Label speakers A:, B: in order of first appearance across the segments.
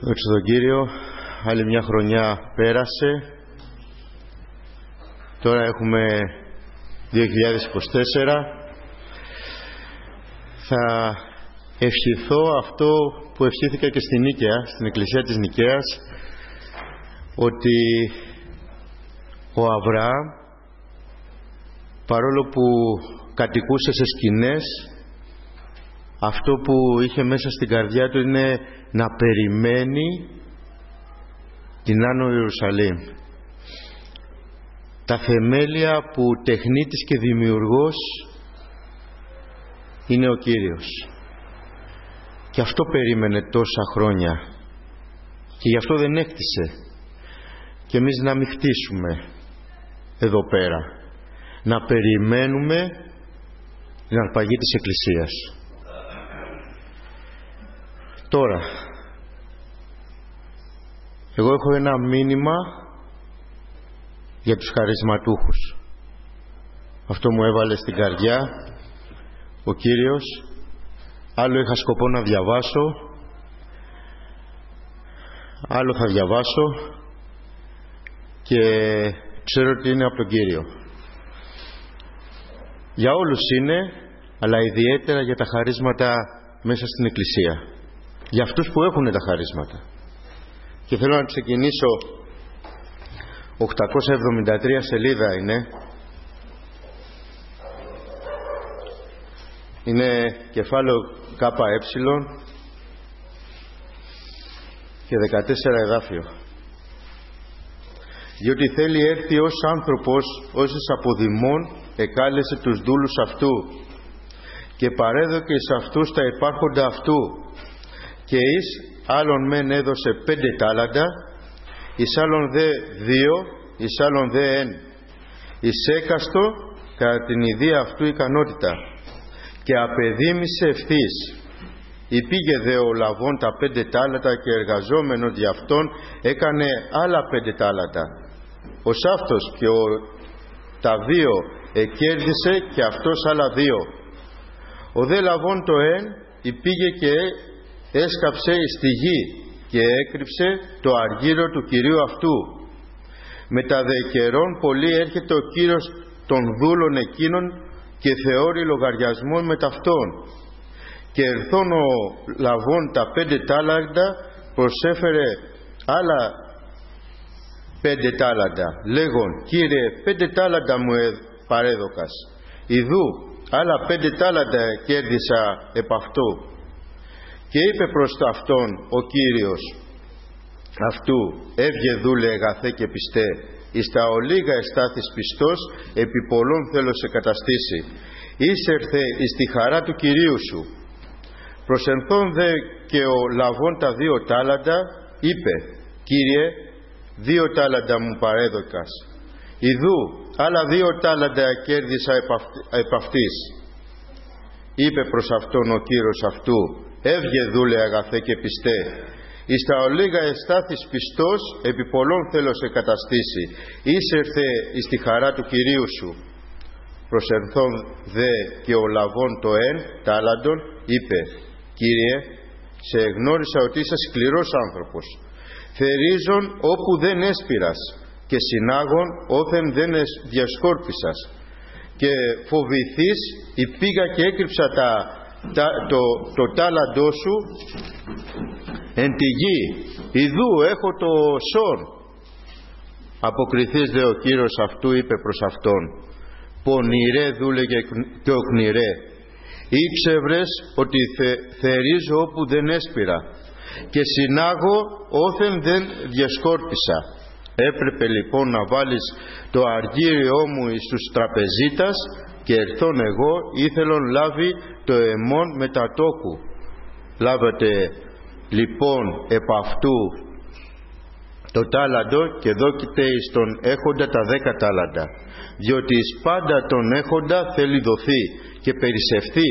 A: Δόξα τον Κύριο, άλλη μια χρονιά πέρασε. Τώρα έχουμε 2024. Θα ευχηθώ αυτό που ευχήθηκα και στη Νίκαια, στην εκκλησία της Νικαίας, ότι ο Αβραάμ, παρόλο που κατοικούσε σε σκηνές, αυτό που είχε μέσα στην καρδιά του είναι να περιμένει την Άνω Ιερουσαλήμ. Τα θεμέλια που τεχνίτης και δημιουργός είναι ο Κύριος. Και αυτό περίμενε τόσα χρόνια. Και γι' αυτό δεν έκτισε. Και εμείς να μην χτίσουμε εδώ πέρα. Να περιμένουμε την αρπαγή της Εκκλησίας. Τώρα, εγώ έχω ένα μήνυμα για τους χαρισματούχους. Αυτό μου έβαλε στην καρδιά ο Κύριος. Άλλο είχα σκοπό να διαβάσω, άλλο θα διαβάσω και ξέρω ότι είναι από τον Κύριο. Για όλους είναι, αλλά ιδιαίτερα για τα χαρίσματα μέσα στην Εκκλησία. Για αυτούς που έχουν τα χαρίσματα. Και θέλω να ξεκινήσω, 873 σελίδα είναι κεφάλαιο ΚΕ και 14 εδάφιο. Διότι θέλει έρθει ως άνθρωπος, ως αποδημών εκάλεσε τους δούλους αυτού και παρέδωκε σε αυτούς τα υπάρχοντα αυτού, και εις άλλον μεν έδωσε 5 τάλαντα, εις άλλον δε 2, εις άλλον δε 1, εις έκαστο κατά την ιδία αυτού ικανότητα, και απεδίμησε ευθύς. Υπήγε δε ο Λαβών τα 5 τάλαντα και εργαζόμενος δι' αυτόν έκανε άλλα 5 τάλαντα. Ο Σάφτος και τα 2 εκέρδισε και αυτός άλλα 2. Ο δε Λαβών το 1 υπήγε και έσκαψε στη γη και έκρυψε το αργύρο του κυρίου αυτού. Μετά δε καιρών πολύ έρχεται ο Κύριος των δούλων εκείνων και θεώρει λογαριασμών με ταυτόν. Και ερθών ο Λαβών τα 5 τάλαντα προσέφερε άλλα 5 τάλαντα, λέγον: Κύριε, 5 τάλαντα μου παρέδωκας, ιδού άλλα 5 τάλαντα κέρδισα επ' αυτού. Και είπε προς αυτόν ο Κύριος αυτού: έβγε δούλε αγαθέ και πιστέ, εις τα ολίγα εστάθης πιστός, επί πολλών θέλω σε καταστήσει. Ήσερθε εις τη χαρά του Κυρίου σου. Προσενθών δε και ο Λαβών τα 2 τάλαντα, είπε: Κύριε, 2 τάλαντα μου παρέδωκας, ιδού άλλα 2 τάλαντα κέρδισα επ' αυτής. Είπε προς αυτόν ο Κύριος αυτού: έβγε δούλε αγαθέ και πιστέ, εις τα ολίγα εστάθης πιστός, επί πολλών θέλω σε καταστήσει. Ήσερθε εις τη χαρά του Κυρίου σου. Προσερθών δε και ο Λαβών το 1 τάλαντον, είπε: Κύριε, σε εγνώρισα ότι είσαι σκληρός άνθρωπος, θερίζων όπου δεν έσπηρας και συνάγων όθεν δεν διασκόρπισας, και φοβηθείς υπήγα και έκρυψα το τάλαντό σου εν τη γη, ιδού έχω το σόν. Αποκριθείς δε ο Κύριος αυτού, είπε προς αυτόν: πονηρέ δούλε και οκνηρέ, ήξευρες ότι θερίζω όπου δεν έσπηρα και συνάγω όθεν δεν διασκόρπισα. Έπρεπε λοιπόν να βάλεις το αργύριό μου εις τους τραπεζίτας, και ερθών εγώ ήθελον λάβει το αιμόν μετατόκου. Λάβετε λοιπόν επ' αυτού το τάλαντο και δόκειται εις τον έχοντα τα 10 τάλαντα, διότι εις πάντα τον έχοντα θέλει δοθεί και περισσευθεί,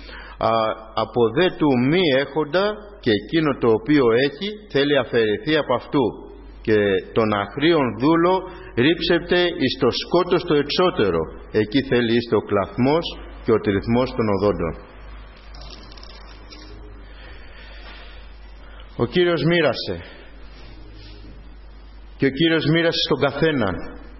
A: από δε του μη έχοντα και εκείνο το οποίο έχει θέλει αφαιρεθεί από αυτού, και τον αχρίον δούλο ρίψεται εις το σκότος το εξώτερο, εκεί θέλει εις το κλαθμός και ο τριθμός των οδόντων. Ο Κύριος μοίρασε. Και ο Κύριος μοίρασε στον καθέναν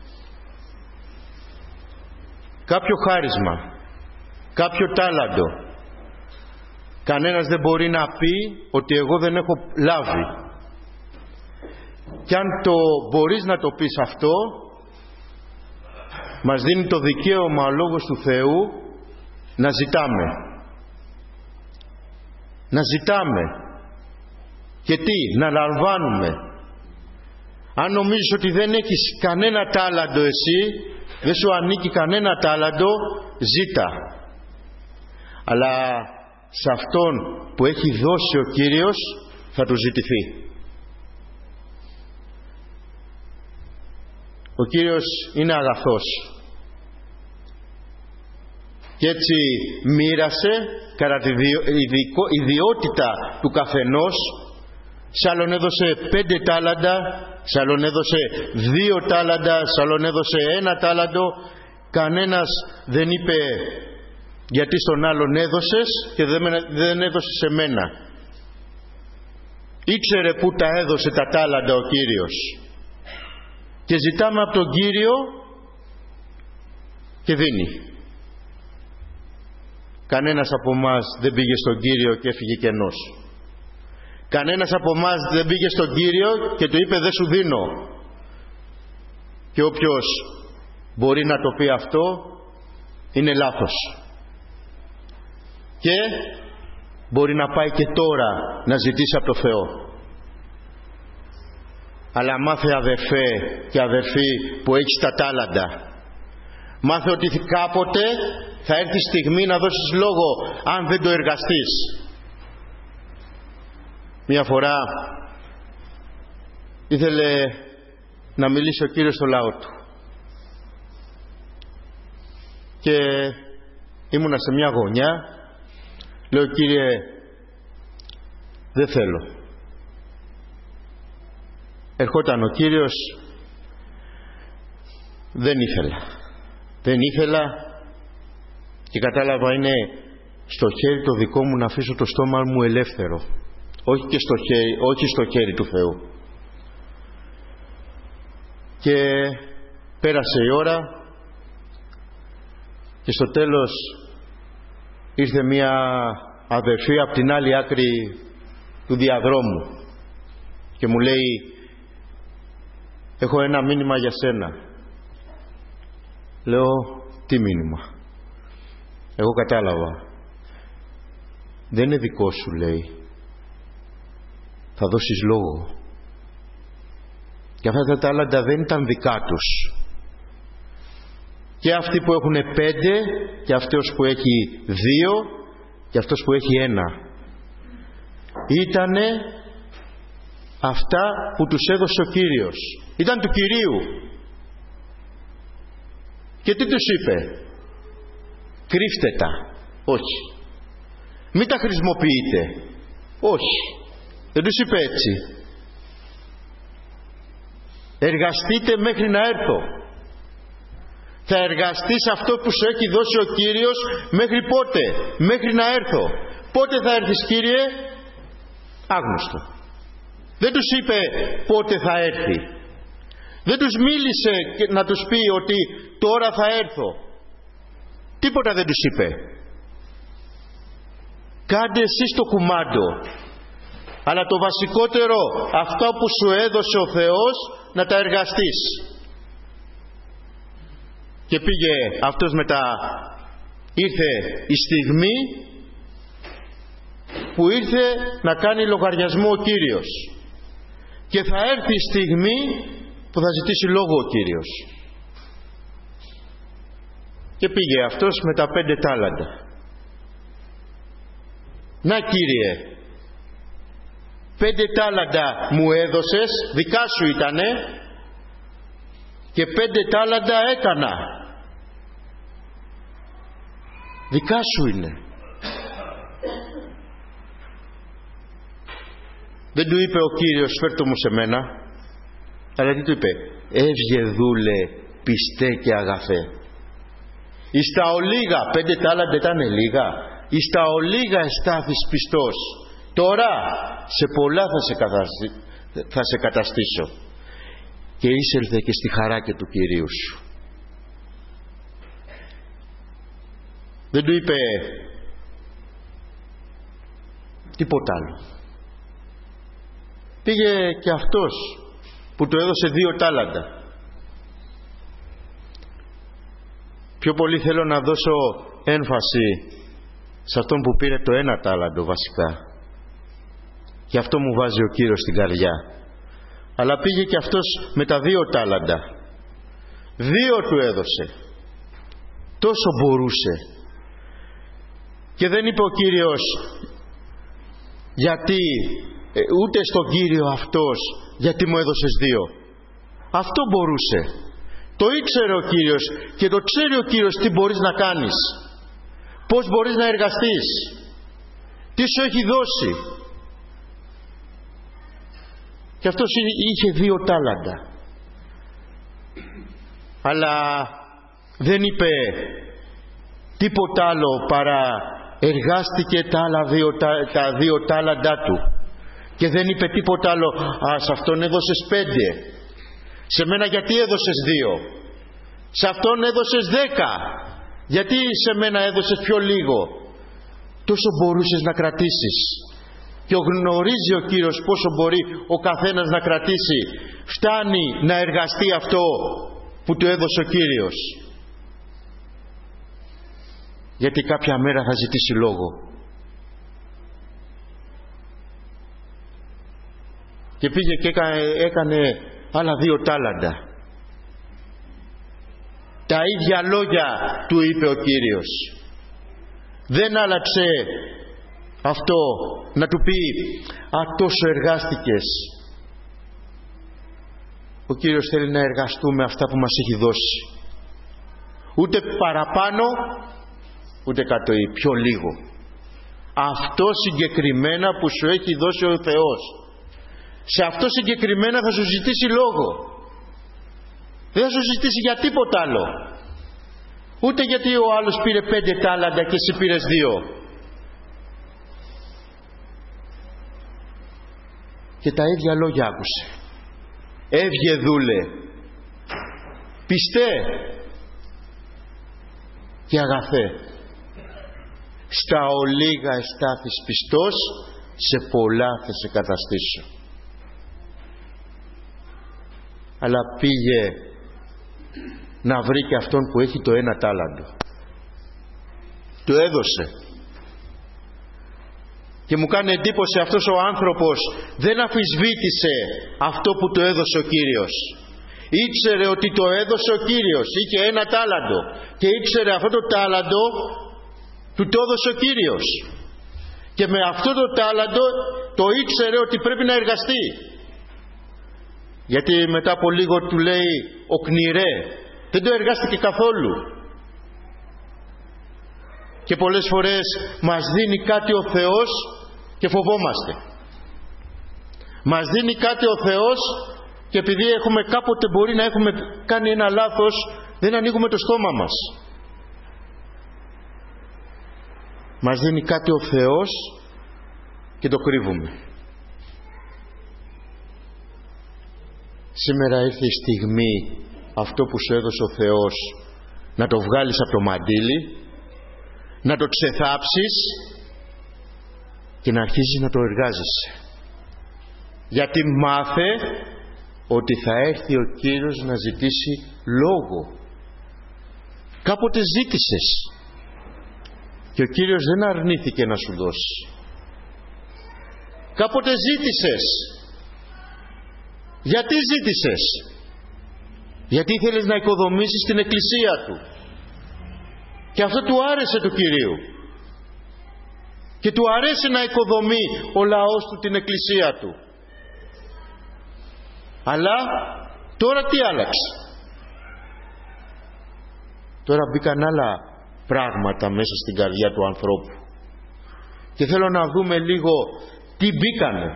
A: κάποιο χάρισμα, κάποιο τάλαντο. Κανένας δεν μπορεί να πει ότι εγώ δεν έχω λάβει. Και αν το μπορείς να το πεις αυτό, μας δίνει το δικαίωμα ο Λόγος του Θεού να ζητάμε. Να ζητάμε. Και τι? Να λαμβάνουμε. Αν νομίζεις ότι δεν έχεις κανένα τάλαντο εσύ, δεν σου ανήκει κανένα τάλαντο, ζήτα. Αλλά σε αυτόν που έχει δώσει ο Κύριος θα του ζητηθεί. Ο Κύριος είναι αγαθός. Και έτσι μοίρασε κατά τη ιδιότητα του καθενός. Σ' άλλον έδωσε 5 τάλαντα, σ' άλλον έδωσε 2 τάλαντα, σ' άλλον έδωσε 1 τάλαντο. Κανένας δεν είπε γιατί στον άλλον έδωσες και δεν έδωσες σε μένα. Ήξερε που τα έδωσε τα τάλαντα ο Κύριος. Και ζητάμε από τον Κύριο και δίνει. Κανένας από εμάς δεν πήγε στον Κύριο και έφυγε κενός. Κανένας από εμάς δεν πήγε στον Κύριο και του είπε δεν σου δίνω. Και όποιος μπορεί να το πει αυτό είναι λάθος. Και μπορεί να πάει και τώρα να ζητήσει από το Θεό. Αλλά μάθε αδερφέ και αδερφή που έχεις τα τάλαντα, μάθε ότι κάποτε θα έρθει η στιγμή να δώσεις λόγο αν δεν το εργαστείς. Μια φορά ήθελε να μιλήσει ο Κύριος στο λαό του και ήμουνα σε μια γωνιά. Λέω Κύριε, δεν θέλω. Ερχόταν ο Κύριος, δεν ήθελα και κατάλαβα είναι στο χέρι το δικό μου να αφήσω το στόμα μου ελεύθερο, όχι στο χέρι του Θεού. Και πέρασε η ώρα και στο τέλος ήρθε μια αδερφή από την άλλη άκρη του διαδρόμου και μου λέει έχω ένα μήνυμα για σένα. Λέω τι μήνυμα? Εγώ κατάλαβα. Δεν είναι δικό σου, λέει. Θα δώσεις λόγο. Και αυτά τα τάλαντα δεν ήταν δικά τους. Και αυτοί που έχουν 5 και αυτός που έχει 2 και αυτός που έχει 1. Ήτανε αυτά που τους έδωσε ο Κύριος. Ήταν του Κυρίου. Και τι τους είπε? Κρύφτε τα. Όχι. Μην τα χρησιμοποιείτε. Όχι. Δεν τους είπε έτσι. Εργαστείτε μέχρι να έρθω. Θα εργαστείς αυτό που σου έχει δώσει ο Κύριος μέχρι πότε? Μέχρι να έρθω. Πότε θα έρθεις, Κύριε? Άγνωστο. Δεν τους είπε πότε θα έρθει. Δεν τους μίλησε να τους πει ότι τώρα θα έρθω. Τίποτα δεν τους είπε. Κάντε εσείς το κουμάντο. Αλλά το βασικότερο, αυτό που σου έδωσε ο Θεός, να τα εργαστείς. Και πήγε αυτός μετά. Ήρθε η στιγμή που ήρθε να κάνει λογαριασμό ο Κύριος. Και θα έρθει η στιγμή που θα ζητήσει λόγο ο Κύριος. Και πήγε αυτός με τα 5 τάλαντα. Να, Κύριε, 5 τάλαντα μου έδωσες, δικά σου ήτανε, και 5 τάλαντα έκανα. Δικά σου είναι. Δεν του είπε ο Κύριος φέρ' το μου σε μένα, αλλά τι του είπε? Έβγε δούλε πιστέ και αγαθέ. Εις τα ολίγα, 5 τάλαντα ήταν λίγα. Εις τα ολίγα εστάθης πιστός, Τώρα σε πολλά θα σε καταστήσω. Και εισέλθε και στη χαρά και του Κυρίου σου. Δεν του είπε τίποτα άλλο. Πήγε και αυτός που του έδωσε 2 τάλαντα. Πιο πολύ θέλω να δώσω έμφαση σε αυτόν που πήρε το 1 τάλαντο βασικά. Και αυτό μου βάζει ο Κύριος στην καρδιά. Αλλά πήγε και αυτός με τα 2 τάλαντα. 2 του έδωσε. Τόσο μπορούσε. Και δεν είπε ο Κύριος γιατί, ούτε στον Κύριο αυτός, γιατί μου έδωσες 2. Αυτό μπορούσε. Το ήξερε ο Κύριος και το ξέρει ο Κύριος τι μπορείς να κάνεις. Πώς μπορείς να εργαστείς. Τι σου έχει δώσει. Και αυτός είχε 2 τάλαντα. Αλλά δεν είπε τίποτα άλλο παρά εργάστηκε τα άλλα 2 τάλαντά του. Και δεν είπε τίποτα άλλο. Σε αυτόν έδωσες 5. Σε μένα γιατί έδωσες 2. Σε αυτόν έδωσες 10. Γιατί σε μένα έδωσες πιο λίγο. Τόσο μπορούσες να κρατήσεις. Και γνωρίζει ο Κύριος πόσο μπορεί ο καθένας να κρατήσει. Φτάνει να εργαστεί αυτό που του έδωσε ο Κύριος. Γιατί κάποια μέρα θα ζητήσει λόγο. Και πήγε και έκανε άλλα 2 τάλαντα. Τα ίδια λόγια του είπε ο Κύριος. Δεν άλλαξε αυτό να του πει τόσο εργάστηκες. Ο Κύριος θέλει να εργαστούμε αυτά που μας έχει δώσει. Ούτε παραπάνω ούτε κάτω ή πιο λίγο. Αυτό συγκεκριμένα που σου έχει δώσει ο Θεός. Σε αυτό συγκεκριμένα θα σου ζητήσει λόγο. Δεν θα σου ζητήσει για τίποτα άλλο. Ούτε γιατί ο άλλος πήρε 5 τάλαντα και εσύ πήρες 2. Και τα ίδια λόγια άκουσε. Έβγε δούλε, πιστέ και αγαθέ. Στα ολίγα εστάθης πιστός, σε πολλά θα σε καταστήσω. Αλλά πήγε να βρει και αυτόν που έχει το 1 τάλαντο. Του έδωσε. Και μου κάνει εντύπωση αυτός ο άνθρωπος δεν αφισβήτησε αυτό που του έδωσε ο Κύριος. Ήξερε ότι το έδωσε ο Κύριος. Είχε 1 τάλαντο. Και ήξερε αυτό το τάλαντο του το έδωσε ο Κύριος. Και με αυτό το τάλαντο το ήξερε ότι πρέπει να εργαστεί. Γιατί μετά από λίγο του λέει οκνηρέ. Δεν το εργάστηκε καθόλου. Και πολλές φορές μας δίνει κάτι ο Θεός και φοβόμαστε. Μας δίνει κάτι ο Θεός και επειδή έχουμε κάποτε μπορεί να έχουμε κάνει ένα λάθος, δεν ανοίγουμε το στόμα μας. Μας δίνει κάτι ο Θεός και το κρύβουμε. Σήμερα ήρθε η στιγμή αυτό που σου έδωσε ο Θεός να το βγάλεις από το μαντίλι, να το ξεθάψεις και να αρχίσεις να το εργάζεσαι. Γιατί μάθε ότι θα έρθει ο Κύριος να ζητήσει λόγο. Κάποτε ζήτησες και ο Κύριος δεν αρνήθηκε να σου δώσει. Κάποτε ζήτησες. Γιατί ζήτησες? Γιατί ήθελες να οικοδομήσεις την εκκλησία του. Και αυτό του άρεσε του Κυρίου. Και του αρέσει να οικοδομεί ο λαός του την εκκλησία του. Αλλά τώρα τι άλλαξε? Τώρα μπήκαν άλλα πράγματα μέσα στην καρδιά του ανθρώπου. Και θέλω να δούμε λίγο τι μπήκανε.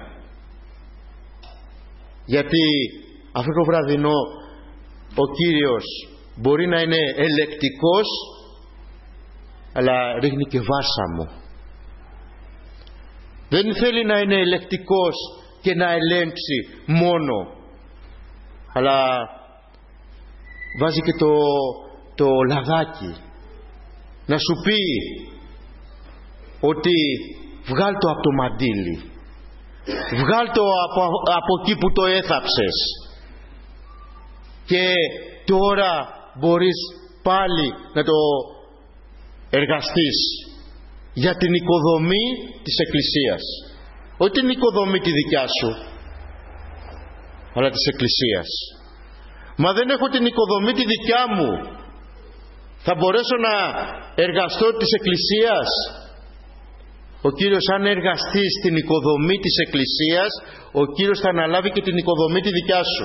A: Γιατί αυτό το βραδινό ο Κύριος μπορεί να είναι ελεκτικός, αλλά ρίχνει και βάσαμο. Δεν θέλει να είναι ελεκτικός και να ελέγξει μόνο, αλλά βάζει και το λαδάκι να σου πει ότι βγάλ το από το μαντίλι, βγάλ το από εκεί που το έθαψες, και τώρα μπορείς πάλι να το εργαστείς για την οικοδομή της Εκκλησίας. Όχι την οικοδομή τη δικιά σου, αλλά της Εκκλησίας. Μα δεν έχω την οικοδομή τη δικιά μου, θα μπορέσω να εργαστώ της Εκκλησίας? Ο Κύριος, αν εργαστείς στην οικοδομή της Εκκλησίας, ο Κύριος θα αναλάβει και την οικοδομή τη δικιά σου.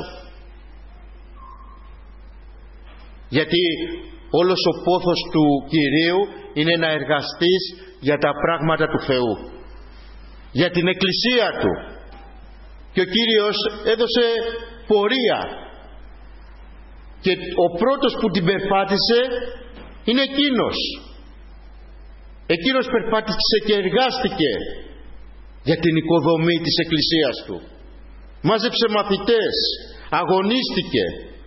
A: Γιατί όλος ο πόθος του Κυρίου είναι να εργαστείς για τα πράγματα του Θεού, για την Εκκλησία Του. Και ο Κύριος έδωσε πορεία, και ο πρώτος που την περπάτησε είναι εκείνος περπάτησε και εργάστηκε για την οικοδομή της Εκκλησίας Του. Μάζεψε μαθητές, αγωνίστηκε,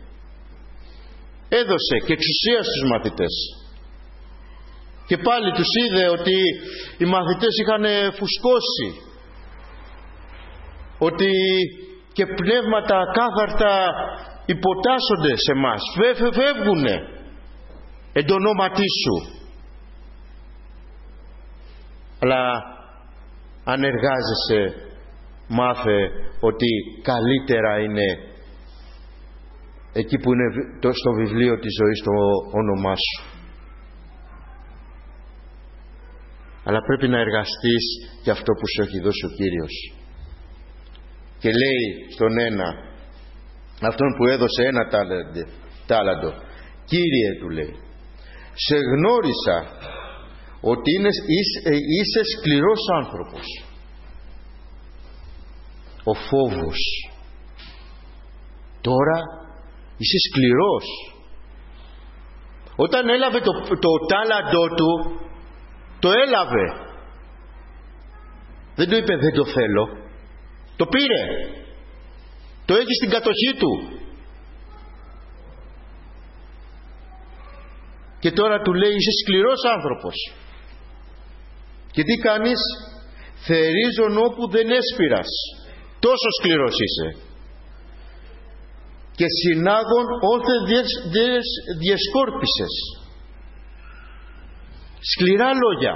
A: έδωσε και εξουσία στους μαθητές. Και πάλι τους είδε ότι οι μαθητές είχαν φουσκώσει, ότι και πνεύματα κάθαρτα υποτάσσονται σε μας, φεύγουνε εν το ονόματί σου. Αλλά αν εργάζεσαι, μάθε ότι καλύτερα είναι εκεί που είναι στο βιβλίο της ζωής το όνομά σου. Αλλά πρέπει να εργαστείς για αυτό που σου έχει δώσει ο Κύριος. Και λέει στον ένα, αυτόν που έδωσε ένα τάλαντο, Κύριε, του λέει, σε γνώρισα ότι είσαι σκληρός άνθρωπος. Ο φόβος. Τώρα είσαι σκληρός. Όταν έλαβε το τάλαντό του, το έλαβε. Δεν του είπε δεν το θέλω. Το πήρε. Το έχει στην κατοχή του. Και τώρα του λέει είσαι σκληρός άνθρωπος. Και τι κάνεις? Θερίζον όπου δεν έσπηρας. Τόσο σκληρός είσαι. Και συνάγων όθε διεσκόρπισες. Σκληρά λόγια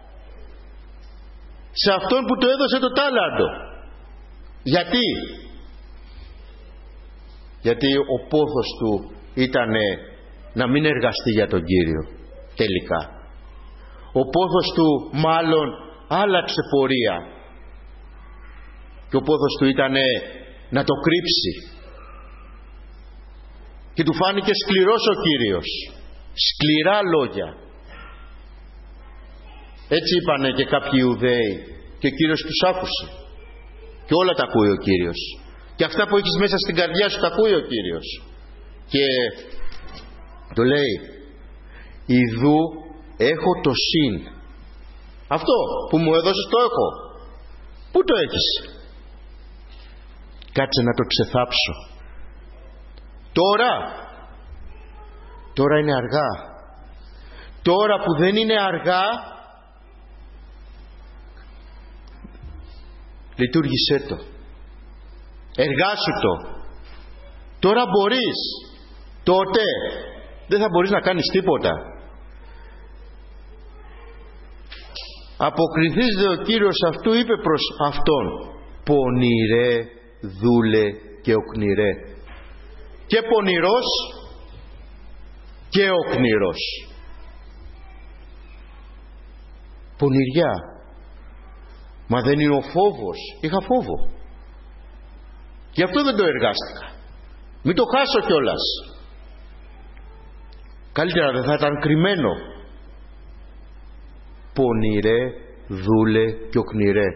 A: σε αυτόν που το έδωσε το τάλαντο. Γιατί ο πόθος του ήταν να μην εργαστεί για τον Κύριο τελικά. Ο πόθος του μάλλον άλλαξε πορεία, και ο πόθος του ήταν να το κρύψει, και του φάνηκε σκληρός ο Κύριος. Σκληρά λόγια. Έτσι είπανε και κάποιοι Ιουδαίοι, και ο Κύριος τους άκουσε. Και όλα τα ακούει ο Κύριος, και αυτά που έχεις μέσα στην καρδιά σου τα ακούει ο Κύριος. Και του λέει, ιδού έχω το συν. Αυτό που μου έδωσες το έχω. Πού το έχεις? Κάτσε να το ξεθάψω. Τώρα είναι αργά. Τώρα που δεν είναι αργά, λειτουργήσέ το. Εργάσου το. Τώρα μπορείς. Τότε δεν θα μπορείς να κάνεις τίποτα. Αποκριθείς δε ο Κύριος αυτού, είπε προς αυτόν, πονηρέ δούλε και οκνηρέ. Και πονηρός και οκνηρός. Πονηριά. Μα δεν είναι ο φόβος? Είχα φόβο, γι' αυτό δεν το εργάστηκα. Μην το χάσω κιόλας. Καλύτερα δεν θα ήταν κρυμμένο. Πονηρέ δούλε και οκνηρέ.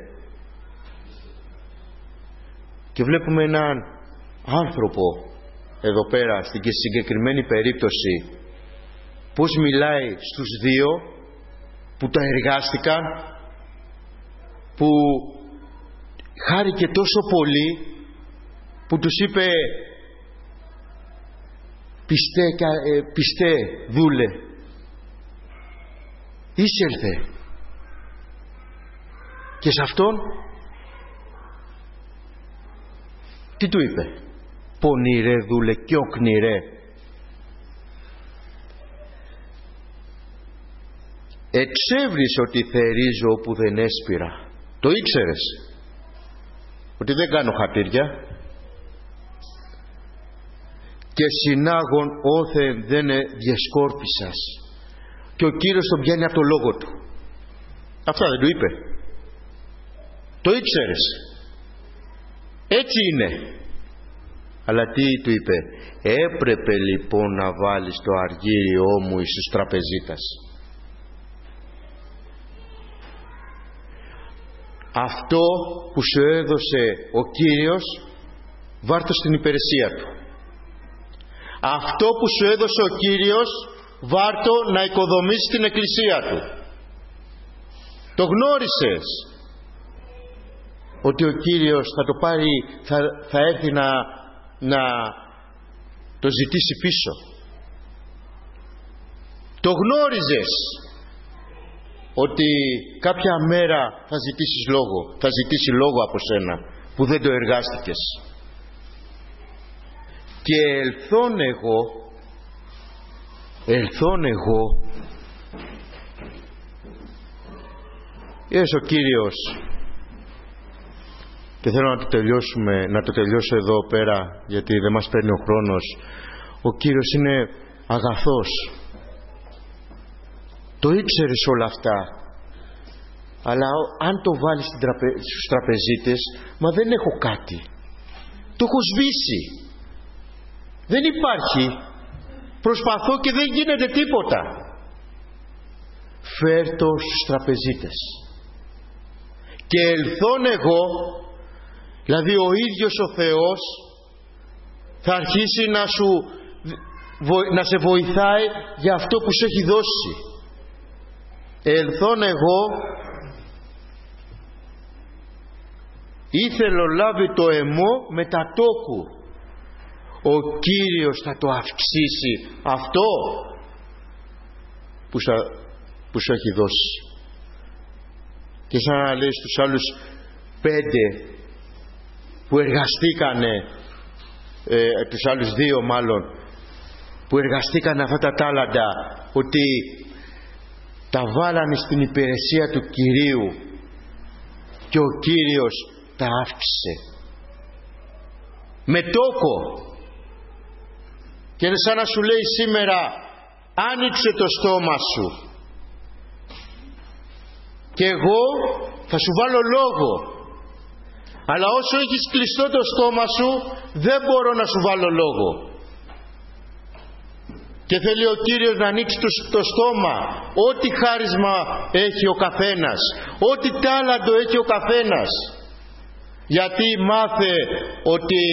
A: Και βλέπουμε έναν άνθρωπο εδώ πέρα στην συγκεκριμένη περίπτωση πώς μιλάει στους δύο που τα εργάστηκαν που χάρηκε τόσο πολύ, που τους είπε πιστέ δούλε, εισέλθε. Και σε αυτόν τι του είπε? Πονηρέ δούλε και οκνηρέ. Εξέβρεις ότι θερίζω όπου δεν έσπηρα. Το ήξερες ότι δεν κάνω χατήρια. Και συνάγων όθεν δεν διασκόρπισας. Και ο Κύριος τον πιάνει από το λόγο του. Αυτά δεν του είπε? Το ήξερες. Έτσι είναι. Αλλά τι του είπε? Έπρεπε λοιπόν να βάλεις το αργύριό μου εις τους τραπεζίτας. Αυτό που σου έδωσε ο Κύριος, βάρ' στην υπηρεσία του. Αυτό που σου έδωσε ο Κύριος, βάρ' να οικοδομήσεις την εκκλησία του. Το γνώρισες ότι ο Κύριος θα το πάρει, θα έρθει να το ζητήσει πίσω. Το γνώριζες ότι κάποια μέρα θα ζητήσει λόγο από σένα που δεν το εργάστηκες. Και ελθόν εγώ ο Κύριος, και θέλω να το τελειώσω εδώ πέρα, γιατί δεν μας παίρνει ο χρόνος. Ο Κύριος είναι αγαθός. Το ήξερες όλα αυτά, αλλά αν το βάλεις στους τραπεζίτες, μα δεν έχω κάτι, το έχω σβήσει, δεν υπάρχει, προσπαθώ και δεν γίνεται τίποτα. Φέρ' το στους τραπεζίτες και ελθόν εγώ, δηλαδή ο ίδιος ο Θεός θα αρχίσει να σε βοηθάει για αυτό που σου έχει δώσει. Ελθόν εγώ ήθελο λάβει το εμό μετατόκου. Ο Κύριος θα το αυξήσει αυτό που σου έχει δώσει. Και σαν να λέει στους άλλους 5 που εργαστήκανε, τους άλλους 2 μάλλον, που εργαστήκανε αυτά τα τάλαντα, ότι τα βάλανε στην υπηρεσία του Κυρίου και ο Κύριος τα αύξησε με τόκο. Και είναι σαν να σου λέει σήμερα, άνοιξε το στόμα σου και εγώ θα σου βάλω λόγο, αλλά όσο έχεις κλειστό το στόμα σου δεν μπορώ να σου βάλω λόγο. Και θέλει ο Κύριος να ανοίξει το στόμα, ό,τι χάρισμα έχει ο καθένας, ό,τι τάλαντο έχει ο καθένας. Γιατί μάθε ότι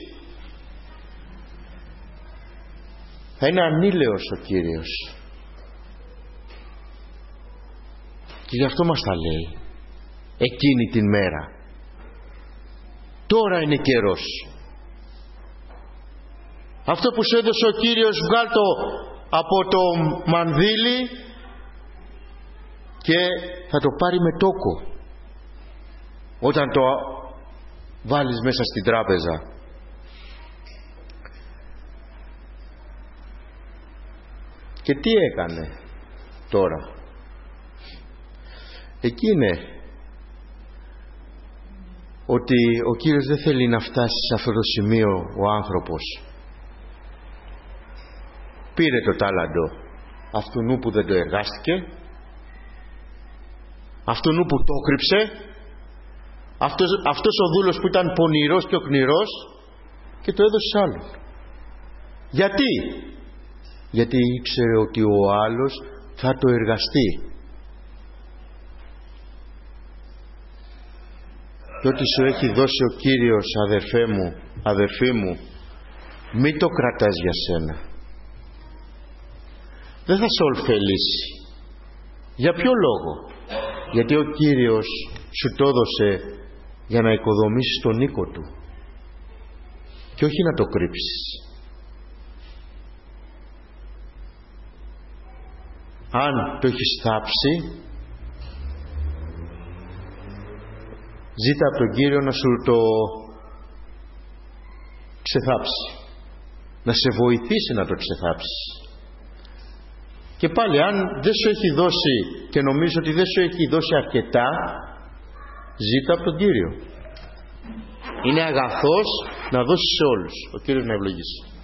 A: θα είναι ανήλαιος ο Κύριος. Και γι' αυτό μας τα λέει εκείνη την μέρα. Τώρα είναι καιρός. Αυτό που σου έδωσε ο Κύριος, βγάλ' το από το μανδύλι και θα το πάρει με τόκο όταν το βάλεις μέσα στην τράπεζα. Και τι έκανε τώρα? Εκεί είναι ότι ο Κύριος δεν θέλει να φτάσει σε αυτό το σημείο ο άνθρωπος. Πήρε το τάλαντο αυτού που δεν το εργάστηκε, αυτού που το κρύψε, αυτός ο δούλος που ήταν πονηρός και οκνηρός, και το έδωσε σε άλλον. Γιατί ήξερε ότι ο άλλος θα το εργαστεί. Και ό,τι σου έχει δώσει ο Κύριος, αδερφή μου, μην το κρατάς για σένα. Δεν θα σε ωφελήσει. Για ποιο λόγο? Γιατί ο Κύριος σου το έδωσε για να οικοδομήσεις τον οίκο του και όχι να το κρύψεις. Αν το έχεις θάψει, ζήτα από τον Κύριο να σου το ξεθάψει, να σε βοηθήσει να το ξεθάψεις. Και πάλι, αν δεν σου έχει δώσει και νομίζω ότι δεν σου έχει δώσει αρκετά, ζήτα από τον Κύριο. Είναι αγαθός να δώσει σε όλους. Ο Κύριος να ευλογήσει.